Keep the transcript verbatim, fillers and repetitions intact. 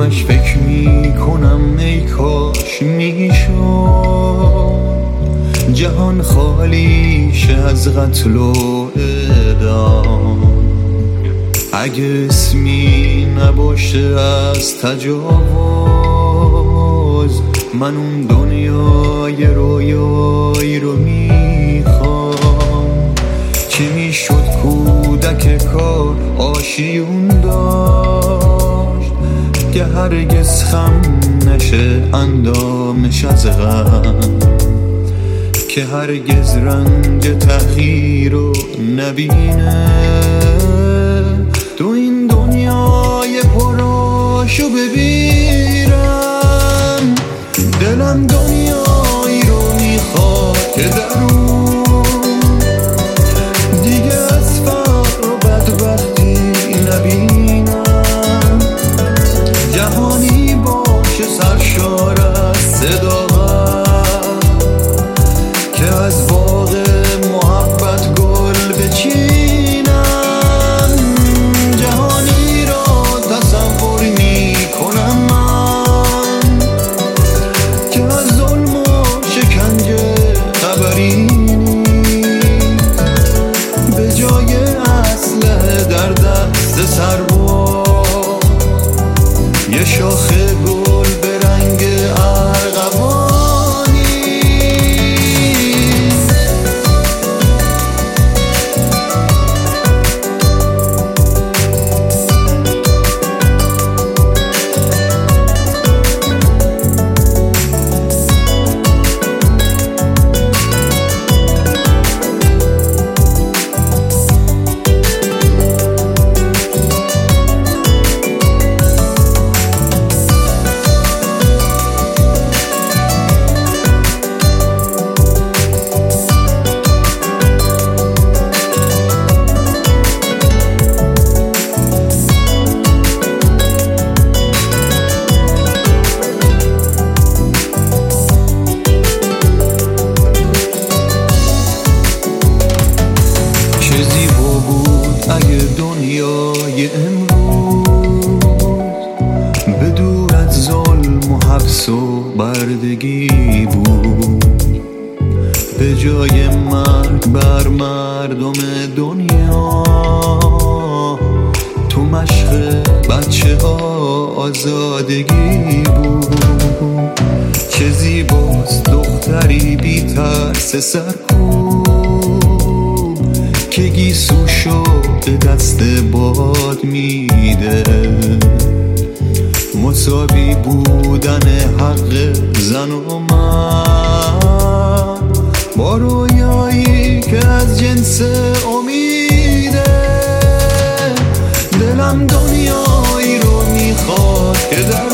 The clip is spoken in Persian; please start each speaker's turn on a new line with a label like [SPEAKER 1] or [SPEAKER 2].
[SPEAKER 1] همش فکر میکنم ای کاش میشد جهان خالی شه از قتل و اعدام. اگه اسمی نباشه از تجاوز، من اون دنیای رویایی رو میخوام. چی میشد کودک کار آشیون داشت که هرگز خم نشه اندامش از غم، که هرگز رنج تحقیر رو نبینه تو این دنیای پرآشو ببیرم. دلم دنیایی رو میخواد که در اون دیگه از فقر و بدبختی نبینم. جهانی باشه سرشار از صداقت که از باغ محبت گل بچینم. جهانی را تصور میکنم من که از ظلم و شکنجه خبری نیست، به جای اسلحه در دست سرباز یه شاخه گل به رنگ ارغوانی. اگه دنیای امروز به دور از ظلم و حبس و بردگی بود، به جای مرگ بر مردم دنیا تو مشق بچه ها آزادگی بود. چه زیباست دختری بی ترس سرکوب که گیسوشو به دست باد میده. مساوی بودن حق زن و مرد با رویایی که از جنس امیده. دلم دنیایی رو میخواد که در